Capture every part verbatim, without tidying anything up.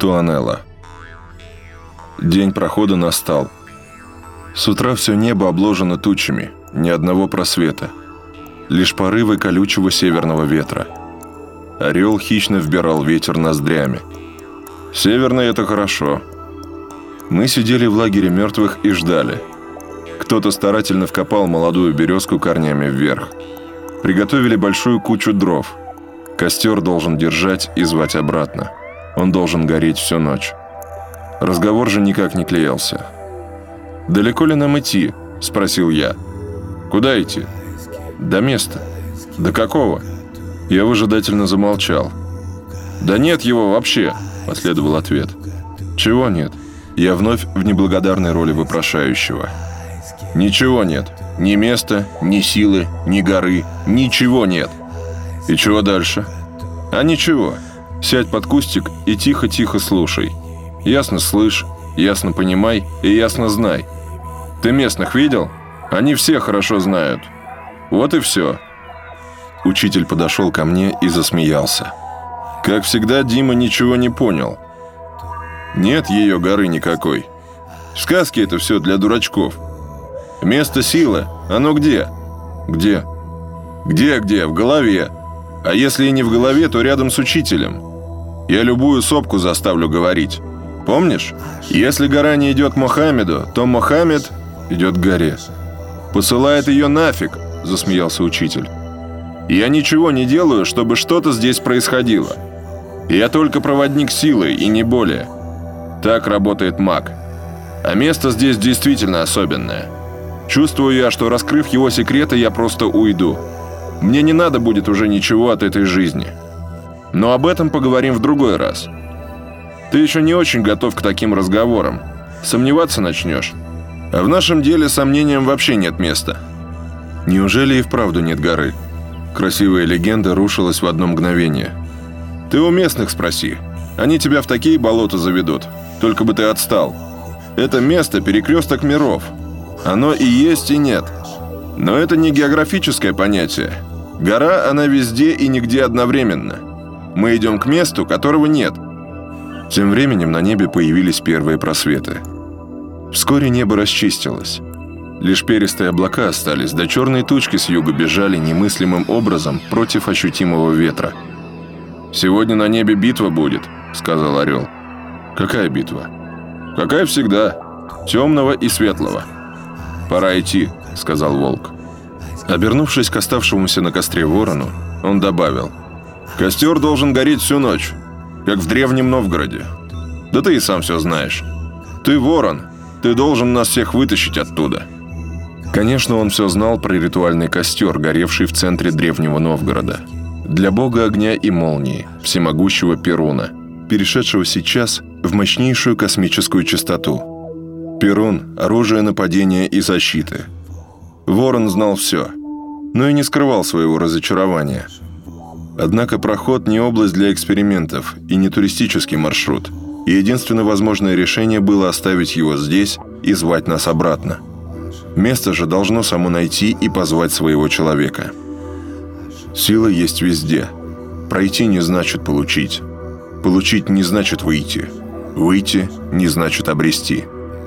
Туанелла. День прохода настал. С утра все небо обложено тучами, ни одного просвета. Лишь порывы колючего северного ветра. Орел хищно вбирал ветер ноздрями. Северный – это хорошо. Мы сидели в лагере мертвых и ждали. Кто-то старательно вкопал молодую березку корнями вверх. Приготовили большую кучу дров. Костер должен держать и звать обратно. Он должен гореть всю ночь. Разговор же никак не клеился. «Далеко ли нам идти?» – спросил я. «Куда идти?» «До места». «До какого?» Я выжидательно замолчал. «Да нет его вообще», – последовал ответ. «Чего нет?» Я вновь в неблагодарной роли вопрошающего. «Ничего нет. Ни места, ни силы, ни горы. Ничего нет». «И чего дальше?» «А ничего. Сядь под кустик и тихо-тихо слушай. Ясно слышь, ясно понимай и ясно знай. Ты местных видел? Они все хорошо знают. Вот и все». Учитель подошел ко мне и засмеялся. Как всегда, Дима ничего не понял. Нет ее горы никакой. Сказки это все для дурачков. Место силы, оно где? Где? Где-где? В голове. А если и не в голове, то рядом с учителем. Я любую сопку заставлю говорить. Помнишь? Если гора не идет к Мохаммеду, то Мохаммед идет к горе. «Посылает ее нафиг», – засмеялся учитель. «Я ничего не делаю, чтобы что-то здесь происходило. Я только проводник силы и не более. Так работает маг. А место здесь действительно особенное. Чувствую я, что, раскрыв его секреты, я просто уйду. Мне не надо будет уже ничего от этой жизни. Но об этом поговорим в другой раз. Ты еще не очень готов к таким разговорам. Сомневаться начнешь. А в нашем деле сомнениям вообще нет места». Неужели и вправду нет горы? Красивая легенда рушилась в одно мгновение. «Ты у местных спроси. Они тебя в такие болота заведут. Только бы ты отстал. Это место – перекресток миров. Оно и есть, и нет. Но это не географическое понятие. Гора, она везде и нигде одновременно. Мы идем к месту, которого нет». Тем временем на небе появились первые просветы. Вскоре небо расчистилось. Лишь перистые облака остались, да черные тучки с юга бежали немыслимым образом против ощутимого ветра. «Сегодня на небе битва будет», — сказал орел. «Какая битва?» «Какая всегда. Темного и светлого». «Пора идти», — сказал волк. Обернувшись к оставшемуся на костре ворону, он добавил: «Костер должен гореть всю ночь, как в древнем Новгороде. Да ты и сам все знаешь. Ты ворон, ты должен нас всех вытащить оттуда». Конечно, он все знал про ритуальный костер, горевший в центре древнего Новгорода. Для бога огня и молнии, всемогущего Перуна, перешедшего сейчас в мощнейшую космическую частоту. Перун – оружие нападения и защиты. Ворон знал все, но и не скрывал своего разочарования. Однако проход не область для экспериментов и не туристический маршрут, и единственное возможное решение было оставить его здесь и звать нас обратно. Место же должно само найти и позвать своего человека. Сила есть везде. Пройти не значит получить. Получить не значит выйти. Выйти не значит обрести.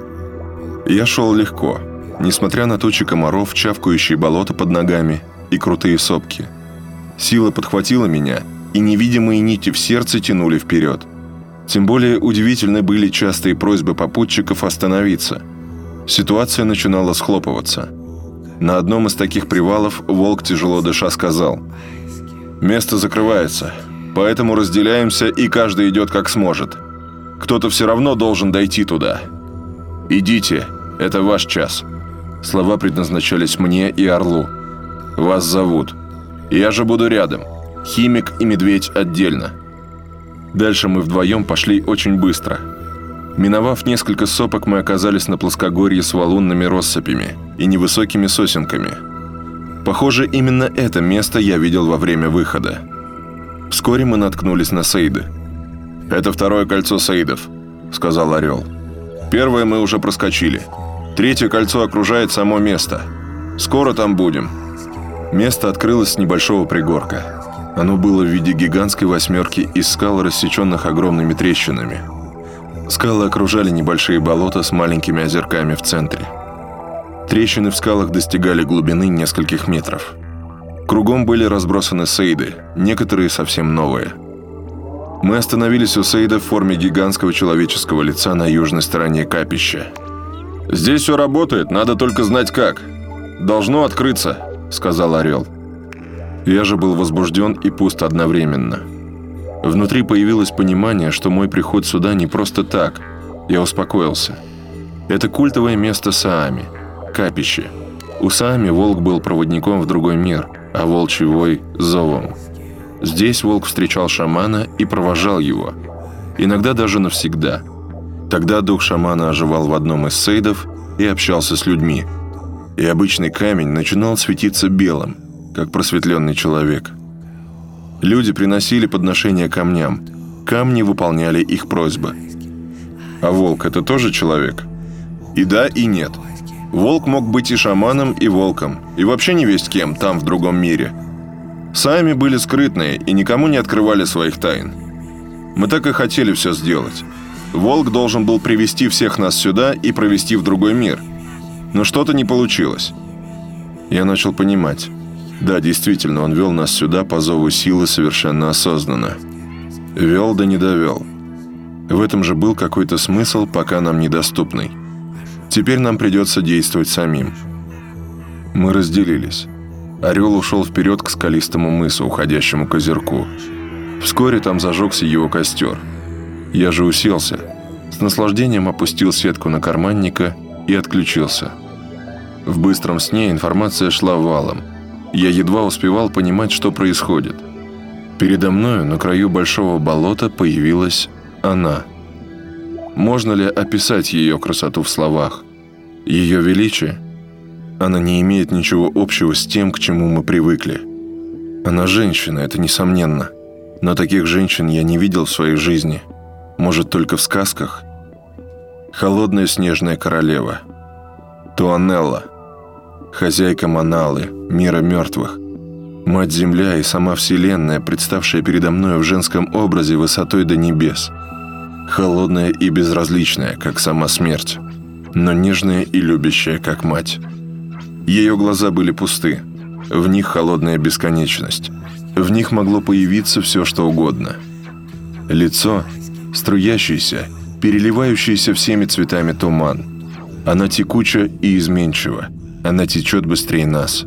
Я шел легко, несмотря на тучи комаров, чавкающие болота под ногами и крутые сопки. Сила подхватила меня, и невидимые нити в сердце тянули вперед. Тем более удивительны были частые просьбы попутчиков остановиться. Ситуация начинала схлопываться. На одном из таких привалов волк, тяжело дыша, сказал: «Место закрывается, поэтому разделяемся, и каждый идет как сможет. Кто-то все равно должен дойти туда. Идите, это ваш час». Слова предназначались мне и орлу. «Вас зовут. Я же буду рядом. Химик и медведь отдельно». Дальше мы вдвоем пошли очень быстро. Миновав несколько сопок, мы оказались на плоскогорье с валунными россыпями и невысокими сосенками. Похоже, именно это место я видел во время выхода. Вскоре мы наткнулись на Саиды. «Это второе кольцо Саидов», — сказал орел. «Первое мы уже проскочили. Третье кольцо окружает само место. Скоро там будем». Место открылось с небольшого пригорка. Оно было в виде гигантской восьмерки из скал, рассеченных огромными трещинами. Скалы окружали небольшие болота с маленькими озерками в центре. Трещины в скалах достигали глубины нескольких метров. Кругом были разбросаны сейды, некоторые совсем новые. Мы остановились у сейда в форме гигантского человеческого лица на южной стороне капища. «Здесь все работает, надо только знать как. Должно открыться», — сказал Орел. Я же был возбужден и пуст одновременно. Внутри появилось понимание, что мой приход сюда не просто так. Я успокоился. Это культовое место Саами, капище. У Саами волк был проводником в другой мир, а волчий вой – зовом. Здесь волк встречал шамана и провожал его. Иногда даже навсегда. Тогда дух шамана оживал в одном из сейдов и общался с людьми. И обычный камень начинал светиться белым, как просветленный человек. Люди приносили подношения камням. Камни выполняли их просьбы. А волк – это тоже человек? И да, и нет. Волк мог быть и шаманом, и волком, и вообще не весть кем там, в другом мире. Сами были скрытные и никому не открывали своих тайн. Мы так и хотели все сделать. Волк должен был привести всех нас сюда и провести в другой мир. Но что-то не получилось. Я начал понимать. Да, действительно, он вел нас сюда по зову силы совершенно осознанно. Вел да не довел. В этом же был какой-то смысл, пока нам недоступный. Теперь нам придется действовать самим. Мы разделились. Орел ушел вперед к скалистому мысу, уходящему к озерку. Вскоре там зажегся его костер. Я же уселся, с наслаждением опустил сетку на карманника и отключился. В быстром сне информация шла валом. Я едва успевал понимать, что происходит. Передо мною на краю большого болота появилась она. Можно ли описать ее красоту в словах? Ее величие? Она не имеет ничего общего с тем, к чему мы привыкли. Она женщина, это несомненно. Но таких женщин я не видел в своей жизни. Может, только в сказках? Холодная снежная королева. Туанелла. Хозяйка Маналы, мира мертвых. Мать-Земля и сама Вселенная, представшая передо мной в женском образе высотой до небес. Холодная и безразличная, как сама смерть, но нежная и любящая, как мать. Ее глаза были пусты, в них холодная бесконечность. В них могло появиться все, что угодно. Лицо – струящийся, переливающийся всеми цветами туман. Она текуча и изменчива, она течет быстрее нас.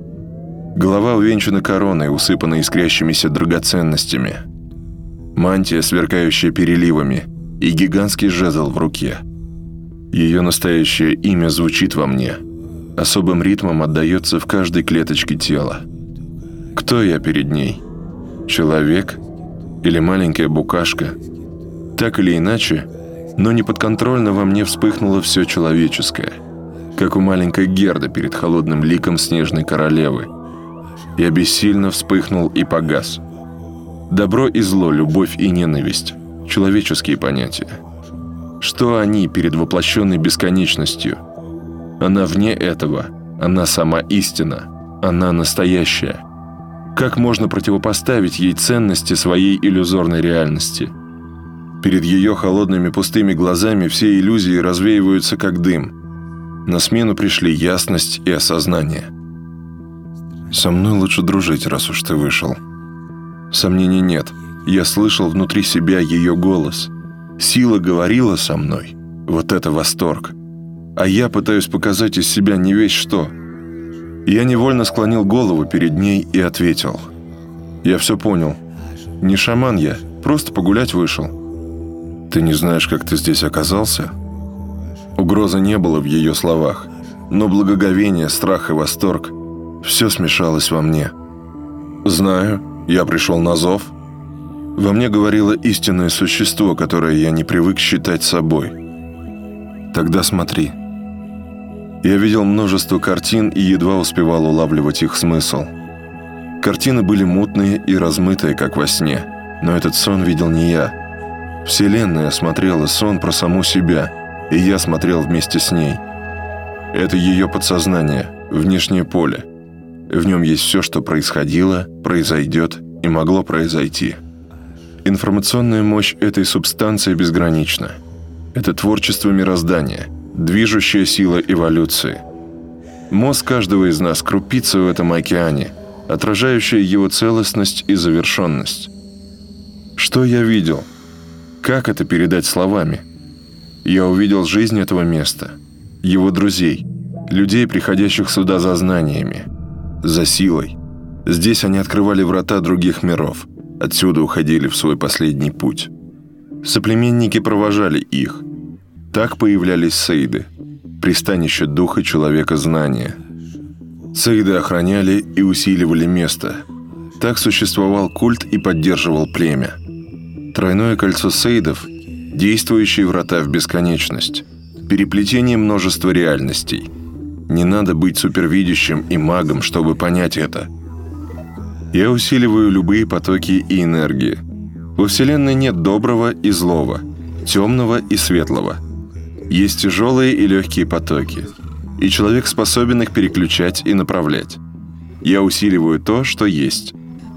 Голова увенчана короной, усыпанной искрящимися драгоценностями. Мантия, сверкающая переливами, и гигантский жезл в руке. Ее настоящее имя звучит во мне, особым ритмом отдается в каждой клеточке тела. Кто я перед ней? Человек? Или маленькая букашка? Так или иначе, но неподконтрольно во мне вспыхнуло все человеческое, как у маленькой Герды перед холодным ликом снежной королевы. Я бессильно вспыхнул и погас. Добро и зло, любовь и ненависть – человеческие понятия. Что они перед воплощенной бесконечностью? Она вне этого, она сама истина, она настоящая. Как можно противопоставить ей ценности своей иллюзорной реальности? Перед ее холодными пустыми глазами все иллюзии развеиваются как дым. На смену пришли ясность и осознание. Со мной лучше дружить, раз уж ты вышел. Сомнений нет. Я слышал внутри себя ее голос. Сила говорила со мной. Вот это восторг. А я пытаюсь показать из себя не весть что. Я невольно склонил голову перед ней и ответил. Я все понял. Не шаман я, просто погулять вышел. Ты не знаешь, как ты здесь оказался? Угрозы не было в ее словах, но благоговение, страх и восторг – все смешалось во мне. Знаю, я пришел на зов. Во мне говорило истинное существо, которое я не привык считать собой. Тогда смотри. Я видел множество картин и едва успевал улавливать их смысл. Картины были мутные и размытые, как во сне, но этот сон видел не я. Вселенная смотрела сон про саму себя, и я смотрел вместе с ней. Это ее подсознание, внешнее поле. В нем есть все, что происходило, произойдет и могло произойти. Информационная мощь этой субстанции безгранична. Это творчество мироздания, движущая сила эволюции. Мозг каждого из нас – крупица в этом океане, отражающая его целостность и завершенность. Что я видел? Как это передать словами? Я увидел жизнь этого места, его друзей, людей, приходящих сюда за знаниями, за силой. Здесь они открывали врата других миров, отсюда уходили в свой последний путь. Соплеменники провожали их. Так появлялись саиды, пристанище духа человека знания. Саиды охраняли и усиливали место. Так существовал культ и поддерживал племя. Тройное кольцо саидов – действующие врата в бесконечность, переплетение множества реальностей. Не надо быть супервидящим и магом, чтобы понять это. Я усиливаю любые потоки и энергии. Во Вселенной нет доброго и злого, темного и светлого. Есть тяжелые и легкие потоки, и человек способен их переключать и направлять. Я усиливаю то, что есть.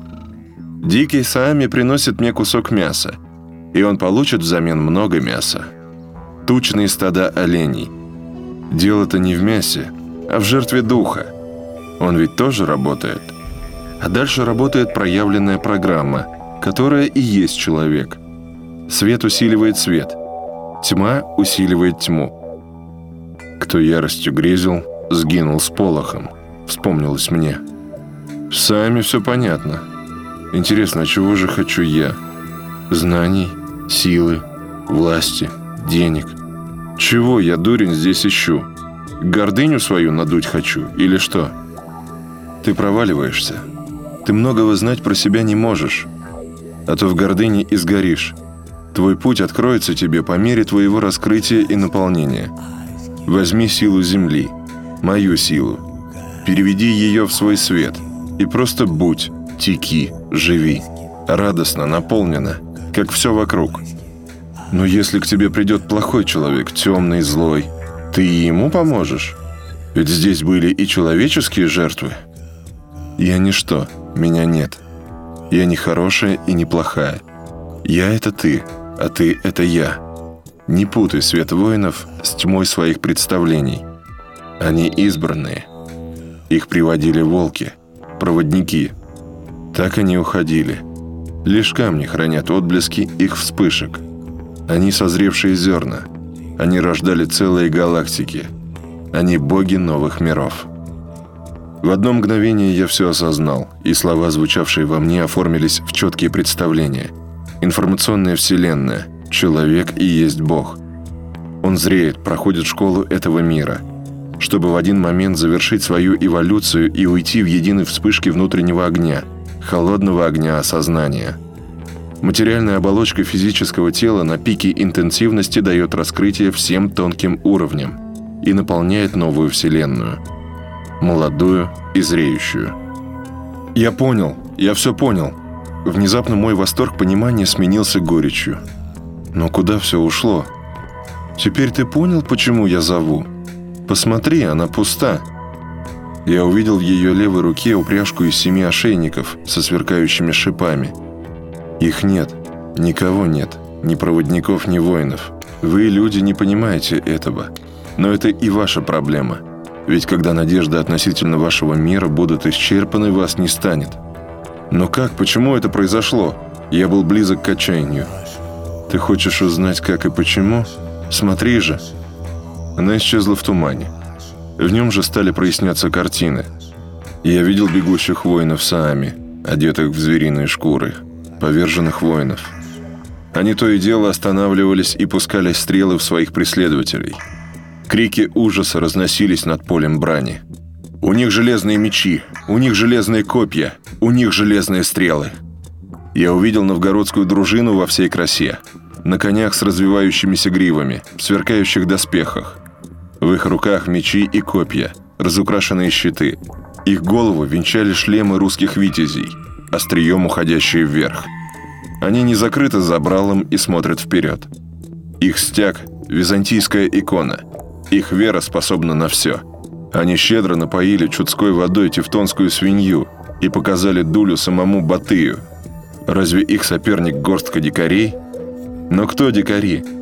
Дикий Саами приносит мне кусок мяса, и он получит взамен много мяса. Тучные стада оленей. Дело-то не в мясе, а в жертве духа. Он ведь тоже работает. А дальше работает проявленная программа, которая и есть человек. Свет усиливает свет. Тьма усиливает тьму. Кто яростью грезил, сгинул с полохом. Вспомнилось мне. Сами все понятно. Интересно, а чего же хочу я? Знаний, силы, власти, денег. Чего я, дурень, здесь ищу? Гордыню свою надуть хочу или что? Ты проваливаешься. Ты многого знать про себя не можешь. А то в гордыне и сгоришь. Твой путь откроется тебе по мере твоего раскрытия и наполнения. Возьми силу Земли, мою силу. Переведи ее в свой свет. И просто будь, теки, живи. Радостно, наполненно, как все вокруг. Но если к тебе придет плохой человек, темный, злой, ты и ему поможешь? Ведь здесь были и человеческие жертвы. Я ничто, меня нет. Я не хорошая и не плохая. Я — это ты, а ты — это я. Не путай свет воинов с тьмой своих представлений. Они избранные. Их приводили волки, проводники. Так они уходили. Лишь камни хранят отблески их вспышек. Они созревшие зерна. Они рождали целые галактики. Они боги новых миров. В одно мгновение я все осознал, и слова, звучавшие во мне, оформились в четкие представления. Информационная вселенная. Человек и есть Бог. Он зреет, проходит школу этого мира, чтобы в один момент завершить свою эволюцию и уйти в единой вспышке внутреннего огня, холодного огня осознания. Материальная оболочка физического тела на пике интенсивности дает раскрытие всем тонким уровням и наполняет новую вселенную. Молодую и зреющую. Я понял, я все понял. Внезапно мой восторг понимания сменился горечью. Но куда все ушло? Теперь ты понял, почему я зову? Посмотри, она пуста. Я увидел в ее левой руке упряжку из семи ошейников со сверкающими шипами. Их нет, никого нет, ни проводников, ни воинов. Вы, люди, не понимаете этого. Но это и ваша проблема. Ведь когда надежды относительно вашего мира будут исчерпаны, вас не станет. Но как, почему это произошло? Я был близок к отчаянию. Ты хочешь узнать, как и почему? Смотри же. Она исчезла в тумане. В нем же стали проясняться картины. Я видел бегущих воинов Саами, одетых в звериные шкуры, поверженных воинов. Они то и дело останавливались и пускали стрелы в своих преследователей. Крики ужаса разносились над полем брани. У них железные мечи, у них железные копья, у них железные стрелы. Я увидел новгородскую дружину во всей красе. На конях с развивающимися гривами, в сверкающих доспехах. В их руках мечи и копья, разукрашенные щиты. Их головы венчали шлемы русских витязей, острием уходящие вверх. Они не закрыты забралом и смотрят вперед. Их стяг – византийская икона. Их вера способна на все. Они щедро напоили чудской водой тевтонскую свинью и показали дулю самому Батыю. Разве их соперник горстка дикарей? Но кто дикари?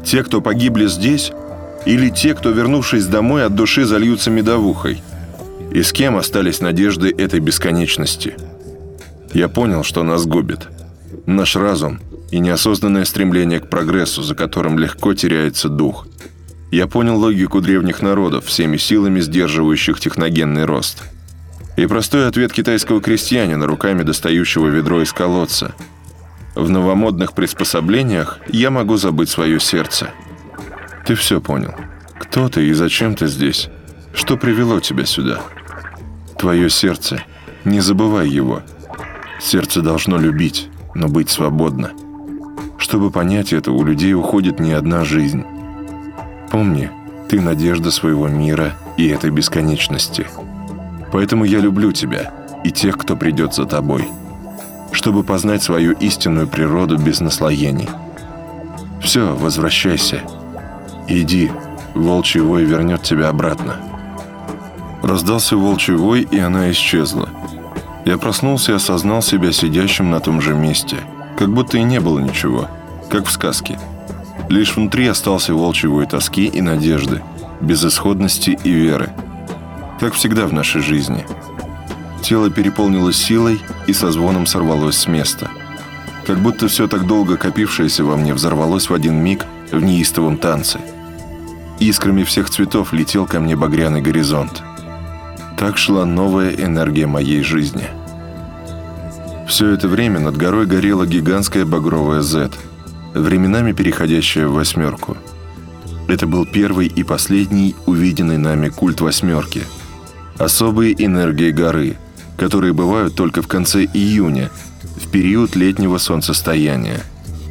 Те, кто погибли здесь, или те, кто, вернувшись домой, от души зальются медовухой? И с кем остались надежды этой бесконечности? Я понял, что нас губит. Наш разум и неосознанное стремление к прогрессу, за которым легко теряется дух. Я понял логику древних народов, всеми силами сдерживающих техногенный рост. И простой ответ китайского крестьянина, руками достающего ведро из колодца. В новомодных приспособлениях я могу забыть свое сердце. Ты все понял. Кто ты и зачем ты здесь? Что привело тебя сюда? Твое сердце. Не забывай его. Сердце должно любить, но быть свободно. Чтобы понять это, у людей уходит не одна жизнь. Помни, ты надежда своего мира и этой бесконечности. Поэтому я люблю тебя и тех, кто придет за тобой, чтобы познать свою истинную природу без наслоений. Все, возвращайся. Иди, волчий вой вернет тебя обратно. Раздался волчий вой, и она исчезла. Я проснулся и осознал себя сидящим на том же месте, как будто и не было ничего, как в сказке. Лишь внутри остался волчий вой тоски и надежды, безысходности и веры. Как всегда в нашей жизни. Тело переполнилось силой и со звоном сорвалось с места. Как будто все так долго копившееся во мне взорвалось в один миг в неистовом танце. Искрами всех цветов летел ко мне багряный горизонт. Так шла новая энергия моей жизни. Все это время над горой горела гигантская багровая зет, временами переходящая в восьмерку. Это был первый и последний увиденный нами культ восьмерки. Особые энергии горы, которые бывают только в конце июня, в период летнего солнцестояния.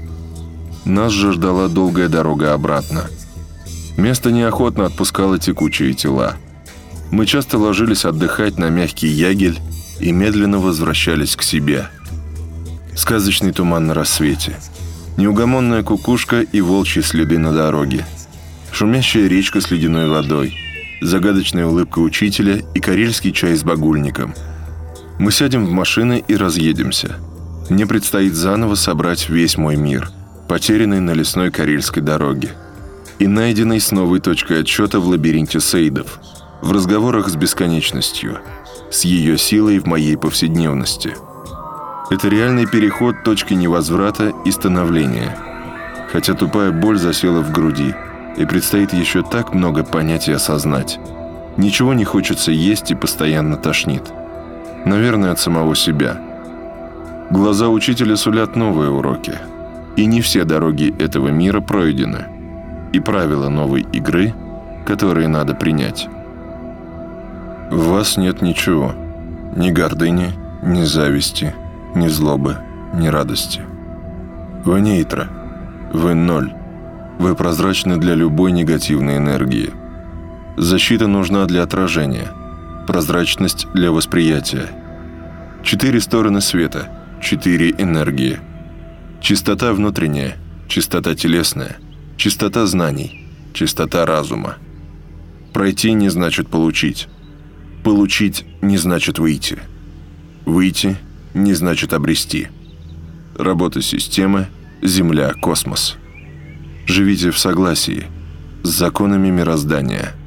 Нас же ждала долгая дорога обратно. Место неохотно отпускало текучие тела. Мы часто ложились отдыхать на мягкий ягель и медленно возвращались к себе. Сказочный туман на рассвете, неугомонная кукушка и волчьи следы на дороге, шумящая речка с ледяной водой, загадочная улыбка учителя и карельский чай с багульником. Мы сядем в машины и разъедемся. Мне предстоит заново собрать весь мой мир, потерянный на лесной карельской дороге и найденный с новой точкой отсчета в лабиринте сейдов, в разговорах с бесконечностью, с ее силой в моей повседневности. Это реальный переход точки невозврата и становления. Хотя тупая боль засела в груди, и предстоит еще так много понять и осознать. Ничего не хочется есть и постоянно тошнит. Наверное, от самого себя. Глаза учителя сулят новые уроки. И не все дороги этого мира пройдены. И правила новой игры, которые надо принять. В вас нет ничего. Ни гордыни, ни зависти, ни злобы, ни радости. Вы нейтро. Вы ноль. Вы прозрачны для любой негативной энергии. Защита нужна для отражения. Прозрачность для восприятия. Четыре стороны света. Четыре энергии. Чистота внутренняя. Чистота телесная. Чистота знаний. Чистота разума. Пройти не значит получить. Получить не значит выйти. Выйти не значит обрести. Работа системы, Земля, космос. Живите в согласии с законами мироздания.